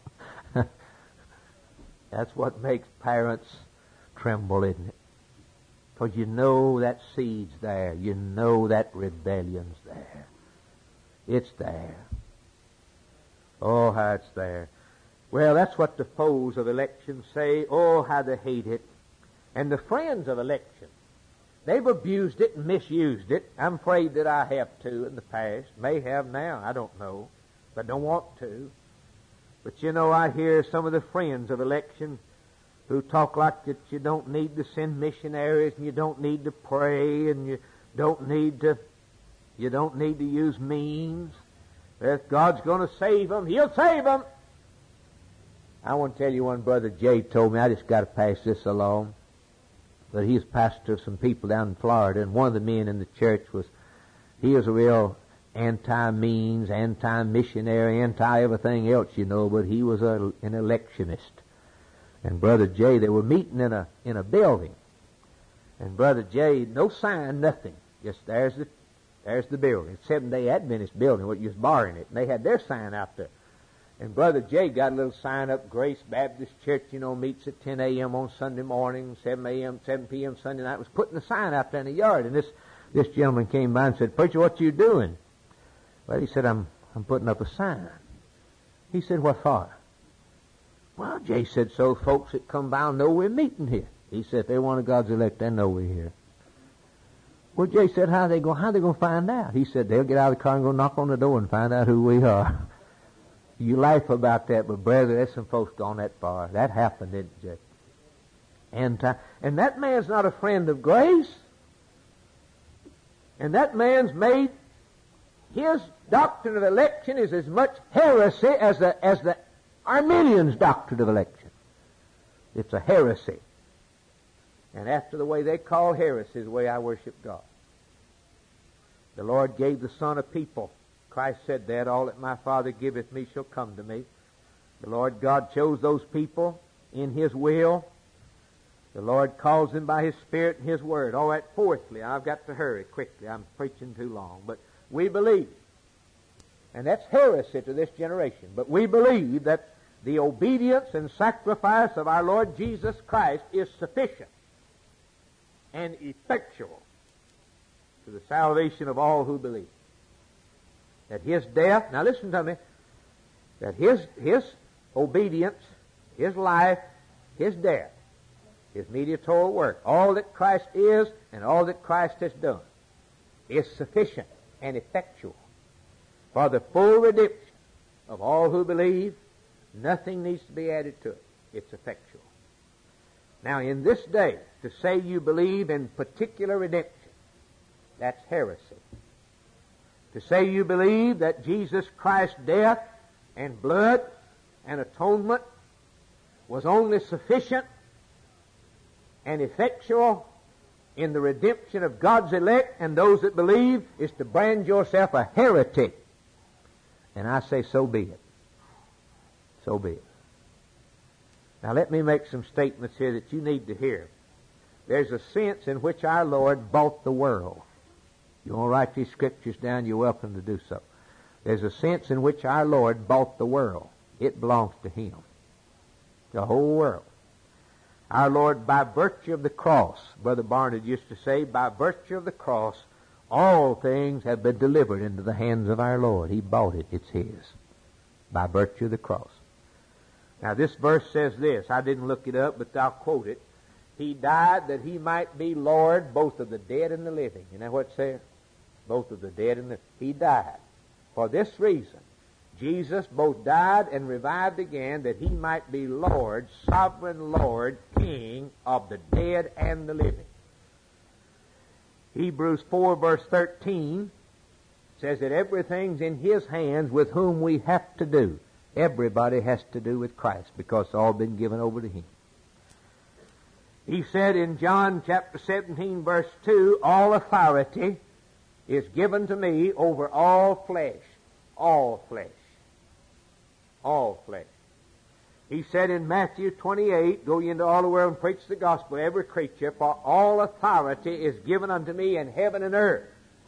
That's what makes parents tremble, isn't it? Because you know that seed's there. You know that rebellion's there. It's there. Oh, how it's there. Well, that's what the foes of election say. Oh, how they hate it. And the friends of election, they've abused it and misused it. I'm afraid that I have too in the past. May have now, I don't know. But don't want to. But you know, I hear some of the friends of election who talk like that you don't need to send missionaries and you don't need to pray and you don't need to you don't need to use means. If God's going to save them, He'll save them. I want to tell you, one brother Jay told me, I just got to pass this along, but he's pastor of some people down in Florida, and one of the men in the church was, he was a real anti-means, anti-missionary, anti-everything else, you know, but he was a, an electionist. And Brother Jay, they were meeting in a in a building, and Brother Jay, no sign, nothing, just there's the there's the building, Seventh-day Adventist building, what you was borrowing it, and they had their sign out there. And Brother Jay got a little sign up, Grace Baptist Church, you know, meets at ten a.m. on Sunday morning, seven a.m., seven p.m. Sunday night, was putting the sign out there in the yard. And this, this gentleman came by and said, Preacher, what you doing? Well, he said, I'm, I'm putting up a sign. He said, what for? Well, Jay said, so folks that come by will know we're meeting here. He said, if they're one of God's elect, they know we're here. Well, Jay said, how they go, how they going to find out? He said, they'll get out of the car and go knock on the door and find out who we are. You laugh about that, but brother, there's some folks gone that far. That happened, didn't it? And, uh, and that man's not a friend of grace. And that man's made, his doctrine of election is as much heresy as the, as the Arminians' doctrine of election. It's a heresy. And after the way they call heresy is the way I worship God. The Lord gave the Son a people. Christ said that, all that my Father giveth me shall come to me. The Lord God chose those people in His will. The Lord calls them by His Spirit and His Word. All that fourthly, I've got to hurry quickly. I'm preaching too long. But we believe, and that's heresy to this generation, but we believe that the obedience and sacrifice of our Lord Jesus Christ is sufficient and effectual to the salvation of all who believe. That His death, now listen to me, that His, His obedience, His life, His death, His mediatorial work, all that Christ is and all that Christ has done, is sufficient and effectual for the full redemption of all who believe. Nothing needs to be added to it. It's effectual. Now, in this day, to say you believe in particular redemption, that's heresy. To say you believe that Jesus Christ's death and blood and atonement was only sufficient and effectual in the redemption of God's elect and those that believe is to brand yourself a heretic. And I say, so be it. So be it. Now let me make some statements here that you need to hear. There's a sense in which our Lord bought the world. You want to write these scriptures down, you're welcome to do so. There's a sense in which our Lord bought the world. It belongs to Him. The whole world. Our Lord, by virtue of the cross, Brother Barnard used to say, by virtue of the cross, all things have been delivered into the hands of our Lord. He bought it. It's His. By virtue of the cross. Now this verse says this. I didn't look it up, but I'll quote it. He died that He might be Lord both of the dead and the living. You know what it says? Both of the dead and the... He died. For this reason, Jesus both died and revived again that He might be Lord, sovereign Lord, King of the dead and the living. Hebrews four verse thirteen says that everything's in His hands with whom we have to do. Everybody has to do with Christ because it's all been given over to Him. He said in John chapter seventeen verse two, all authority is given to me over all flesh. All flesh. All flesh. He said in Matthew twenty-eight, go ye into all the world and preach the gospel to every creature, for all authority is given unto me in heaven and earth.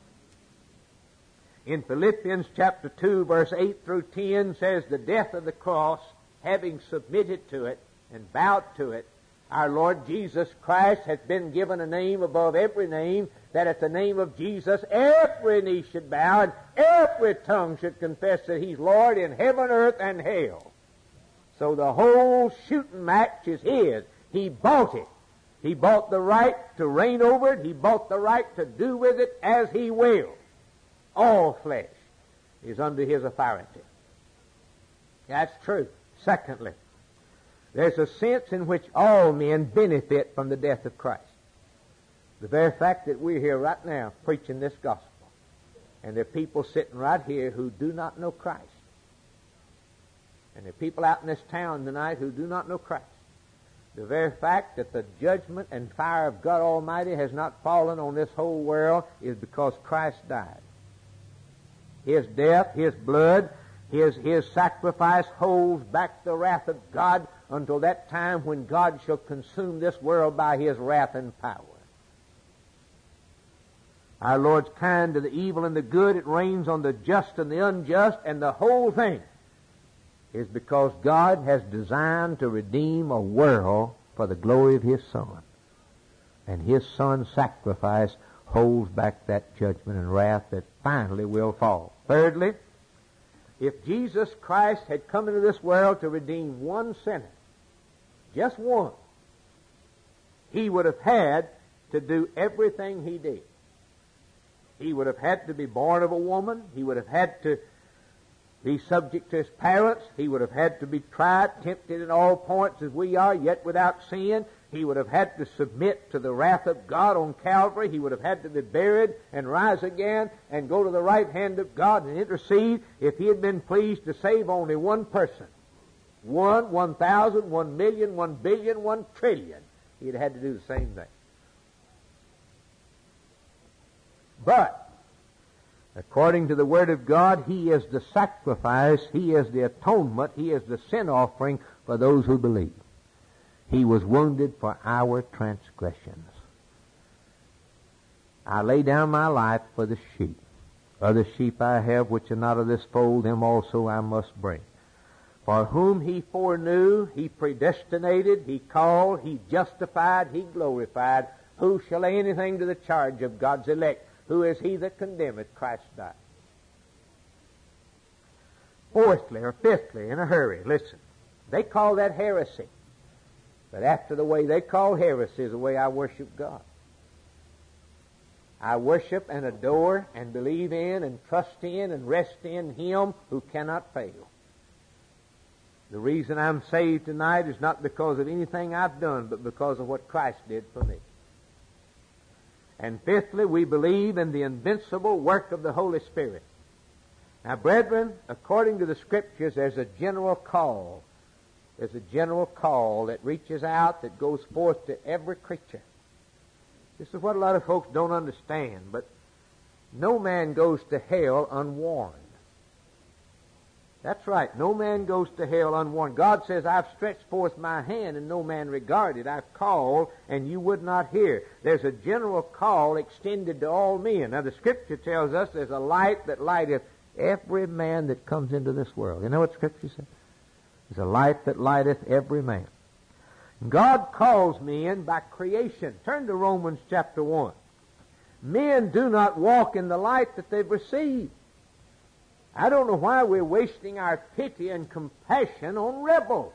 In Philippians chapter two, verse eight through ten says, the death of the cross, having submitted to it and bowed to it, our Lord Jesus Christ hath been given a name above every name, that at the name of Jesus every knee should bow and every tongue should confess that He's Lord in heaven, earth, and hell. So the whole shooting match is His. He bought it. He bought the right to reign over it. He bought the right to do with it as He will. All flesh is under His authority. That's true. Secondly, there's a sense in which all men benefit from the death of Christ. The very fact that we're here right now preaching this gospel, and there are people sitting right here who do not know Christ. And there are people out in this town tonight who do not know Christ. The very fact that the judgment and fire of God Almighty has not fallen on this whole world is because Christ died. His death, His blood, His, His sacrifice holds back the wrath of God until that time when God shall consume this world by His wrath and power. Our Lord's kind to the evil and the good. It rains on the just and the unjust, and the whole thing is because God has designed to redeem a world for the glory of His Son. And His Son's sacrifice holds back that judgment and wrath that finally will fall. Thirdly, if Jesus Christ had come into this world to redeem one sinner, just one, He would have had to do everything He did. He would have had to be born of a woman. He would have had to be subject to His parents. He would have had to be tried, tempted in all points as we are, yet without sin. He would have had to submit to the wrath of God on Calvary. He would have had to be buried and rise again and go to the right hand of God and intercede if He had been pleased to save only one person. One, one thousand, one million, one billion, one trillion. He'd had to do the same thing. But, according to the Word of God, He is the sacrifice, He is the atonement, He is the sin offering for those who believe. He was wounded for our transgressions. I lay down my life for the sheep. Other sheep I have which are not of this fold, them also I must bring. For whom He foreknew, He predestinated, He called, He justified, He glorified. Who shall lay anything to the charge of God's elect? Who is he that condemneth? Christ died. Fourthly, or fifthly, in a hurry, listen. They call that heresy. But after the way they call heresy is the way I worship God. I worship and adore and believe in and trust in and rest in Him who cannot fail. The reason I'm saved tonight is not because of anything I've done, but because of what Christ did for me. And fifthly, we believe in the invincible work of the Holy Spirit. Now, brethren, according to the Scriptures, there's a general call. There's a general call that reaches out, that goes forth to every creature. This is what a lot of folks don't understand, but no man goes to hell unwarned. That's right. No man goes to hell unwarned. God says, I've stretched forth my hand and no man regarded. I've called and you would not hear. There's a general call extended to all men. Now the Scripture tells us there's a light that lighteth every man that comes into this world. You know what Scripture says? There's a light that lighteth every man. God calls men by creation. Turn to Romans chapter one. Men do not walk in the light that they've received. I don't know why we're wasting our pity and compassion on rebels.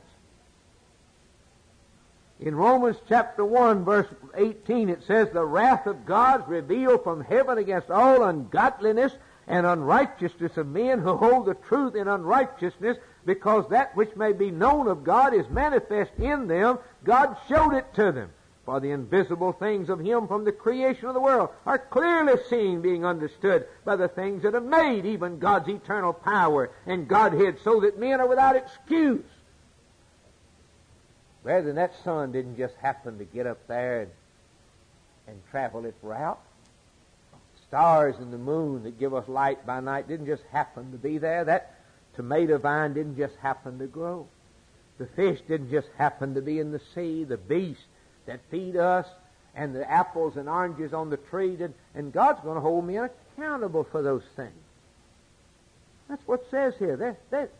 In Romans chapter one, verse eighteen, it says, the wrath of God is revealed from heaven against all ungodliness and unrighteousness of men who hold the truth in unrighteousness, because that which may be known of God is manifest in them. God showed it to them. For the invisible things of Him from the creation of the world are clearly seen, being understood by the things that are made, even God's eternal power and Godhead, so that men are without excuse. Rather than that sun didn't just happen to get up there and, and travel its route. Stars and the moon that give us light by night didn't just happen to be there. That tomato vine didn't just happen to grow. The fish didn't just happen to be in the sea. The beasts that feed us and the apples and oranges on the tree did, and God's going to hold me accountable for those things. That's what it says here. They're, they're,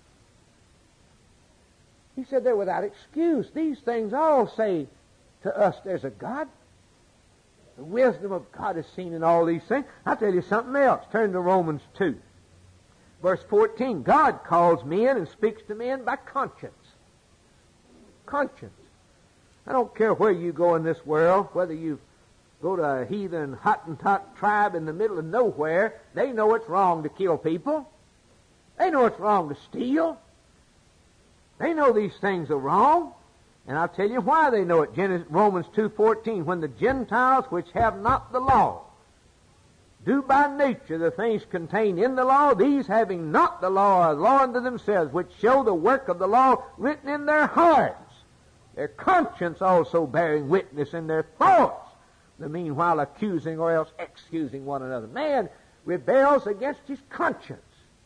he said they're without excuse. These things all say to us there's a God. The wisdom of God is seen in all these things. I'll tell you something else. Turn to Romans two. Verse fourteen. God calls men and speaks to men by conscience. Conscience. I don't care where you go in this world, whether you go to a heathen Hottentot tribe in the middle of nowhere, they know it's wrong to kill people. They know it's wrong to steal. They know these things are wrong. And I'll tell you why they know it. Genesis, Romans two fourteen, when the Gentiles which have not the law do by nature the things contained in the law, these having not the law are law unto themselves, which show the work of the law written in their hearts, their conscience also bearing witness in their thoughts, the meanwhile accusing or else excusing one another. Man rebels against his conscience.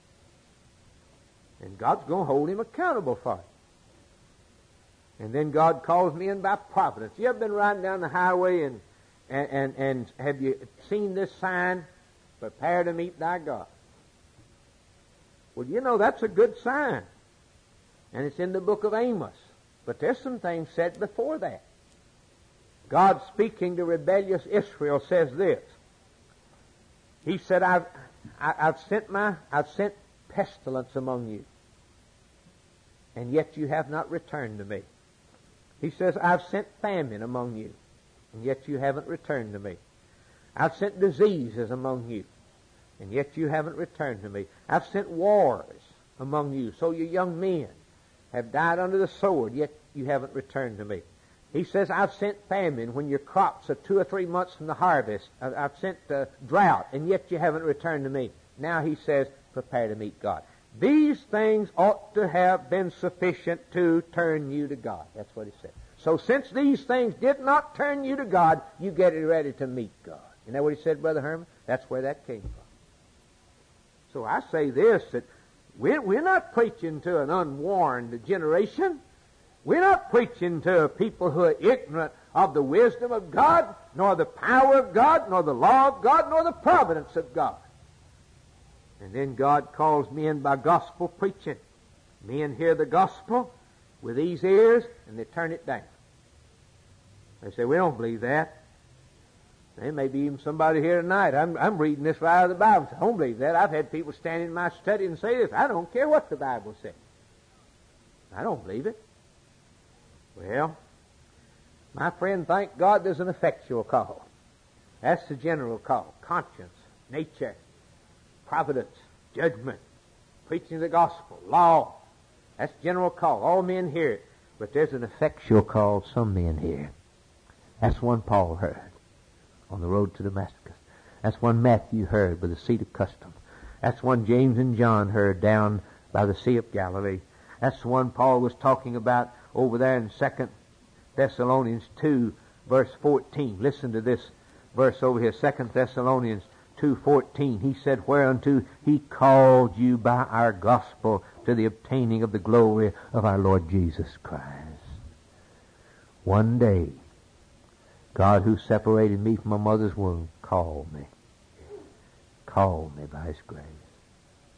And God's going to hold him accountable for it. And then God calls men by providence. You ever been riding down the highway and, and, and, and have you seen this sign, prepare to meet thy God? Well, you know, that's a good sign. And it's in the book of Amos. But there's some things said before that. God, speaking to rebellious Israel, says this. He said, I've, I, I've sent my, I've sent pestilence among you, and yet you have not returned to me. He says, I've sent famine among you, and yet you haven't returned to me. I've sent diseases among you, and yet you haven't returned to me. I've sent wars among you, so your young men have died under the sword, yet you haven't returned to me. He says, I've sent famine when your crops are two or three months from the harvest. I've sent uh, drought, and yet you haven't returned to me. Now he says, prepare to meet God. These things ought to have been sufficient to turn you to God. That's what he said. So since these things did not turn you to God, you get ready to meet God. Isn't that what he said, Brother Herman? That's where that came from. So I say this, that we're, we're not preaching to an unwarned generation. We're not preaching to people who are ignorant of the wisdom of God, nor the power of God, nor the law of God, nor the providence of God. And then God calls men by gospel preaching. Men hear the gospel with these ears, and they turn it down. They say, we don't believe that. There may be even somebody here tonight. I'm, I'm reading this right out of the Bible. I don't believe that. I've had people stand in my study and say this. I don't care what the Bible says. I don't believe it. Well, my friend, thank God there's an effectual call. That's the general call. Conscience, nature, providence, judgment, preaching the gospel, law. That's general call. All men hear it. But there's an effectual call some men hear. That's one Paul heard on the road to Damascus. That's one Matthew heard by the seat of custom. That's one James and John heard down by the Sea of Galilee. That's the one Paul was talking about over there in Second Thessalonians two, verse fourteen. Listen to this verse over here, Second Thessalonians two fourteen. He said, whereunto he called you by our gospel to the obtaining of the glory of our Lord Jesus Christ. One day, God, who separated me from my mother's womb, called me. Called me by his grace.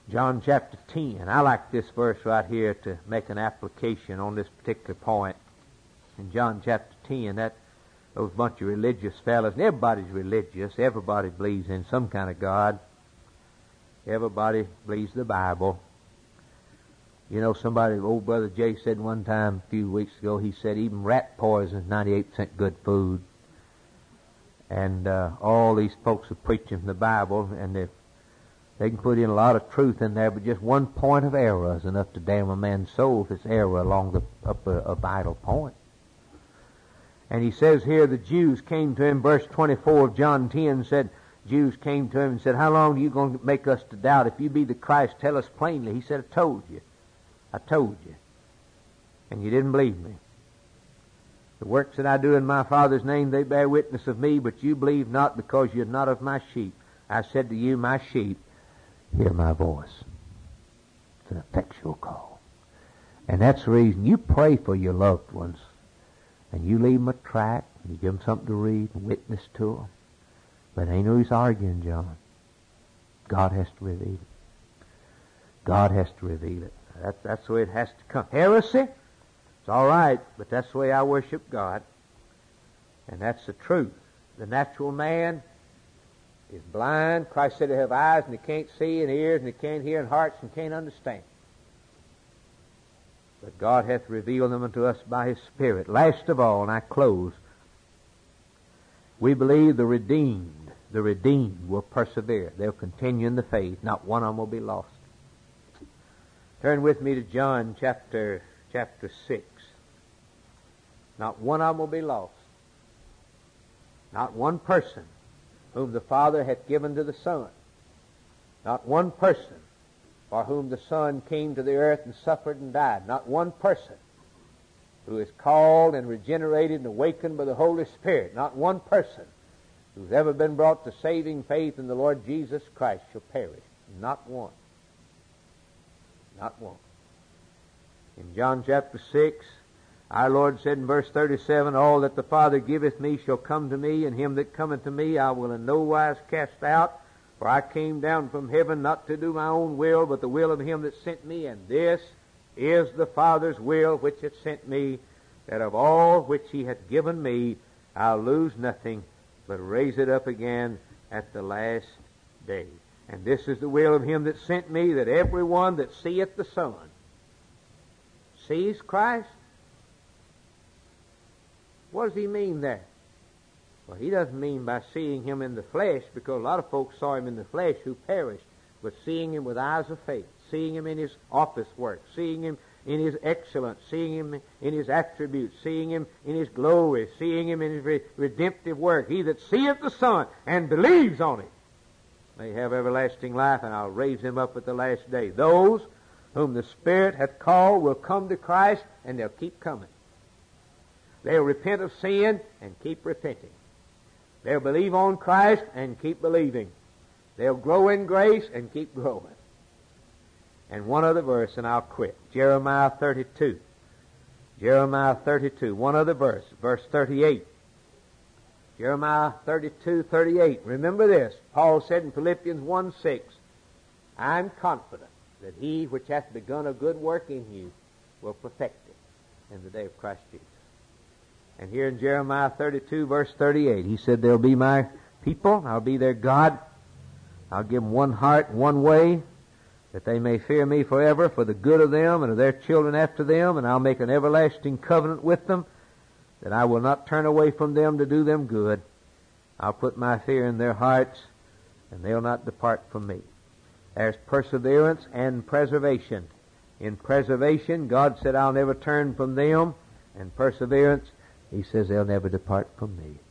John chapter ten. I like this verse right here to make an application on this particular point. In John chapter ten, that those bunch of religious fellas, and everybody's religious. Everybody believes in some kind of God. Everybody believes the Bible. You know, somebody, old Brother Jay said one time a few weeks ago, he said even rat poison is ninety-eight percent good food. And uh, all these folks are preaching from the Bible, and they they can put in a lot of truth in there, but just one point of error is enough to damn a man's soul if it's error along the up a, a vital point. And he says here the Jews came to him, verse twenty-four of John ten said, Jews came to him and said, how long are you going to make us to doubt? If you be the Christ, tell us plainly. He said, I told you. I told you. And you didn't believe me. The works that I do in my Father's name, they bear witness of me, but you believe not because you're not of my sheep. I said to you, my sheep, hear my voice. It's an effectual call. And that's the reason you pray for your loved ones. And you leave them a tract, and you give them something to read, and witness to them. But ain't no use arguing, John. God has to reveal it. God has to reveal it. That, that's the way it has to come. Heresy? It's all right, but that's the way I worship God. And that's the truth. The natural man is blind. Christ said they have eyes and they can't see, and ears and they can't hear, and hearts and can't understand. But God hath revealed them unto us by His Spirit. Last of all, and I close, we believe the redeemed, the redeemed will persevere. They'll continue in the faith. Not one of them will be lost. Turn with me to John chapter chapter six. Not one of them will be lost. Not one person whom the Father hath given to the Son. Not one person for whom the Son came to the earth and suffered and died. Not one person who is called and regenerated and awakened by the Holy Spirit. Not one person who's ever been brought to saving faith in the Lord Jesus Christ shall perish. Not one. Not one. In John chapter six, our Lord said in verse thirty-seven, all that the Father giveth me shall come to me, and him that cometh to me I will in no wise cast out. For I came down from heaven not to do my own will, but the will of him that sent me. And this is the Father's will which hath sent me, that of all which he hath given me I'll lose nothing, but raise it up again at the last day. And this is the will of him that sent me, that every one that seeth the Son sees Christ. What does he mean there? Well, he doesn't mean by seeing him in the flesh, because a lot of folks saw him in the flesh who perished, but seeing him with eyes of faith, seeing him in his office work, seeing him in his excellence, seeing him in his attributes, seeing him in his glory, seeing him in his re- redemptive work. He that seeth the Son and believes on him may have everlasting life, and I'll raise him up at the last day. Those whom the Spirit hath called will come to Christ, and they'll keep coming. They'll repent of sin and keep repenting. They'll believe on Christ and keep believing. They'll grow in grace and keep growing. And one other verse, and I'll quit. Jeremiah thirty-two. Jeremiah thirty-two. One other verse. Verse thirty-eight. Jeremiah thirty-two, thirty-eight. Remember this. Paul said in Philippians one six, I'm confident that he which hath begun a good work in you will perfect it in the day of Christ Jesus. And here in Jeremiah thirty-two, verse thirty-eight, he said, they'll be my people, I'll be their God. I'll give them one heart, one way, that they may fear me forever for the good of them and of their children after them, and I'll make an everlasting covenant with them, that I will not turn away from them to do them good. I'll put my fear in their hearts, and they'll not depart from me. There's perseverance and preservation. In preservation, God said, I'll never turn from them. And perseverance, He says, they'll never depart from me.